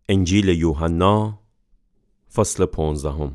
انجیل یوحنا فصل 15.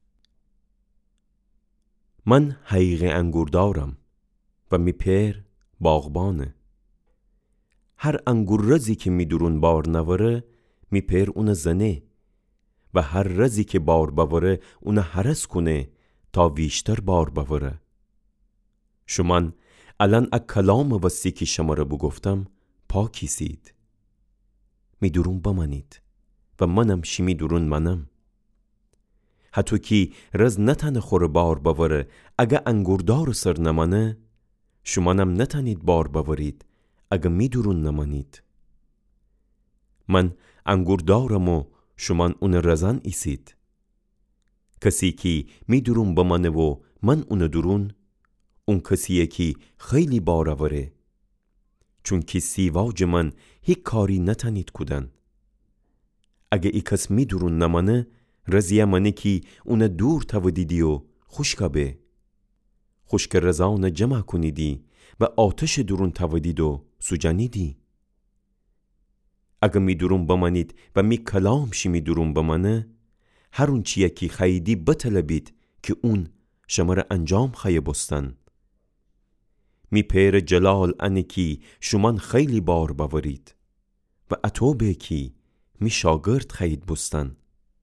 من حقیقی انگوردارم و میپر باغبانه. هر انگوررزی که میدورون بار نوره میپر اون زنه و هر رزی که بار بوره اون حرس کنه تا ویشتر بار بوره. شمان الان کلام وسی که شما را بگفتم پاکیسید. میدورون بمانید و منم شی میدورون منم. حتی که رز نتنه خور بار بوره اگه انگوردار سر نمانه، شمانم نتنید بار بورید اگه میدورون نمانید. من انگوردارم و شمان اون رزن ایسید. کسی که میدورون بمانه و من اون دورون، اون کسیه که خیلی بار وره، چون که سیواج من هیچ کاری نتنید کدن. اگه ای کس میدورون نمانه، رزیه منه که اون دور تودیدی و خوشکبه. خوشک رزان جمع کنیدی و آتش درون تودید و سوجانیدی. اگه میدورون بمانید و می کلام شی میدورون بمانه، هر اون چیه که خیدی بطلبید که اون شما را انجام خیه بستن. می پیر جلال انه کی شمان خیلی بار بورید و اتوبه کی می شاگرد خید بستن.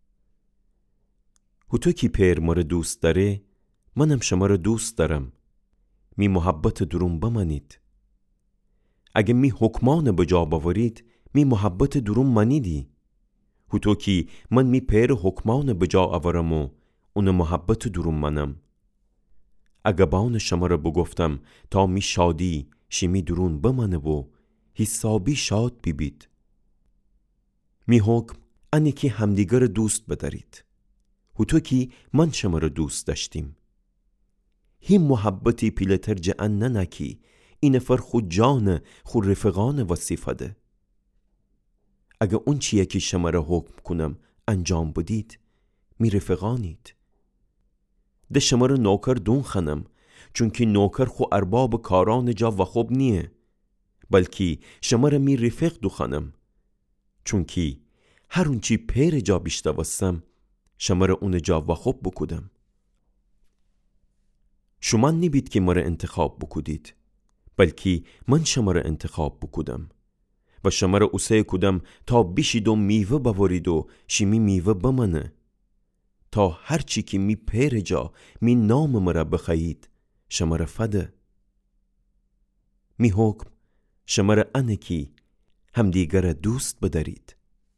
تو کی پیر مرا دوست داره، منم شما را دوست دارم. می محبت درون بمانید. اگه می حکمان بجا بورید، می محبت درون منیدی. تو کی من می پیر حکمان بجا آورم و اون محبت درون منم. اگه بان شما را بگفتم تا می شادی شمی درون بمانه و حسابی شاد بیبید. می حکم انه که همدیگر دوست بدارید. تو کی من شما را دوست داشتیم. هی محبتی پیلتر جعن ننکی، این فر خود جان خود رفقان وصیفده. اگه اون چیه که شما را حکم کنم انجام بدید، می رفقانید. ده شما را نوکر دون خنم، چون که نوکر خو ارباب کاران جا و خوب نیه، بلکه شما را می رفق دو خنم، چون که هر اون چی پیر جا بیشته وستم شما را اون جا و خوب بکودم. شما نبید که مرا انتخاب بکودید، بلکه من شما را انتخاب بکودم و شما را اوسه کودم تا بیشید و میوه بورید و شمی میوه بمانه، تا هرچی که می پیر جا می نام مرا بخیید شما را فده. می حکم شما را انه کی همدیگر دوست بدارید.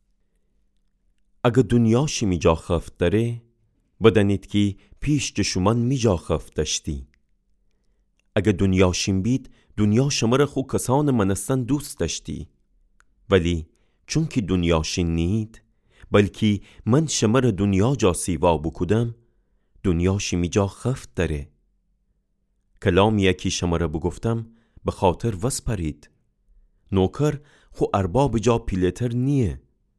اگه دنیا شی می جا خفت داره، بدانید که پیش جشومان می جا خفت داشتی. اگه دنیا شیم بید، دنیا شما را خو کسان منستن دوست داشتی. ولی چون که دنیا شین نید، بلکه من شما را دنیا جا سیوا بکودم، دنیا شی می جا خفت داره. کلام یکی شما را بگفتم به خاطر وسپرید. نوکر خو ارباب جا پیلتر نیه.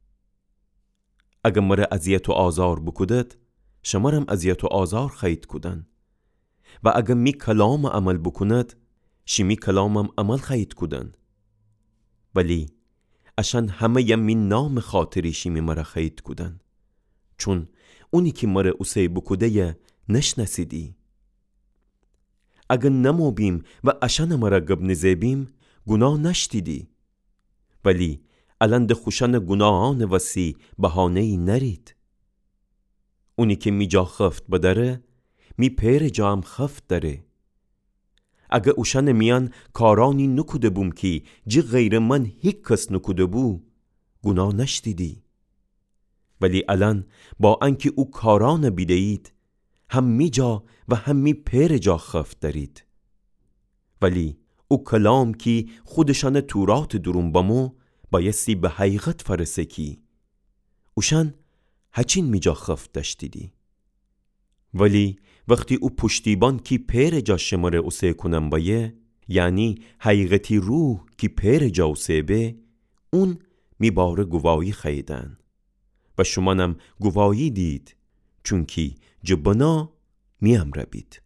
اگه مرا اذیت و آزار بکودد، شما رم اذیت و آزار خید کودن. و اگه می کلام عمل بکند، شمی کلامم عمل خید کودن. ولی اشان همه یم می نام خاطری شمی مرا خید کودن، چون اونی که مرا اوسه بکوده ی نشنسیدی. اگه نمو بیم و اشان مرا گب نزیبیم، گناه نشتیدی. ولی الان ده خوشن گناهان وسی بهانه‌ای نرید. اونی که می جا خفت بداره، می پیر جا هم خفت داره. اگه اوشن میان کارانی نکوده بوم که جی غیر من هیچ کس نکوده بو، گناه نشتیدی. ولی الان با انکه او کاران بیدهید، هم می جا و هم می پیر جا خفت دارید. ولی او کلام که خودشان تورات درون بامو بایستی به حقیقت فرسه کی اوشن هچین می جا خفت داشتیدی. ولی وقتی او پشتیبان کی پیر جا شماره اوسه کنم بایه، یعنی حقیقتی روح کی پیر جا اوسه به، اون می باره گواهی خیدن و شمانم گواهی دید، چون کی جبنا می امره بید.